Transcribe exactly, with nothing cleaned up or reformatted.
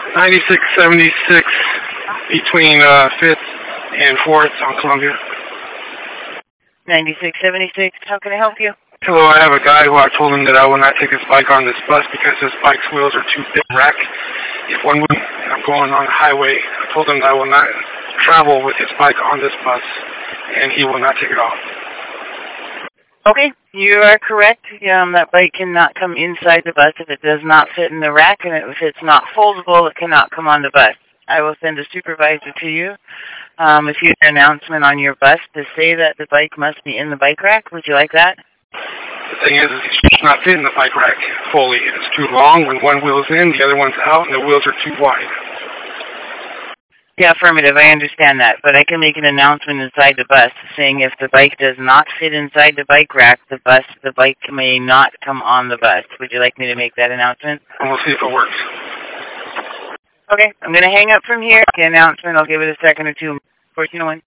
ninety-six seventy-six between uh, fifth and fourth on Columbia. ninety-six seventy-six, how can I help you? Hello, I have a guy who I told him that I will not take his bike on this bus because his bike's wheels are too big to rack. If one wheel, I'm going on the highway, I told him that I will not travel with his bike on this bus, and he will not take it off. Okay, you are correct. Um, that bike cannot come inside the bus if it does not fit in the rack, and if it's not foldable, it cannot come on the bus. I will send a supervisor to you. Um, if you have an announcement on your bus to say that the bike must be in the bike rack, would you like that? The thing is, it's not fit in the bike rack fully. It's too long when one wheel's in, the other one's out, and the wheels are too wide. Yeah, affirmative. I understand that, but I can make an announcement inside the bus saying if the bike does not fit inside the bike rack, the bus, the bike may not come on the bus. Would you like me to make that announcement? And we'll see if it works. Okay, I'm going to hang up from here. The announcement, I'll give it a second or two. fourteen oh one.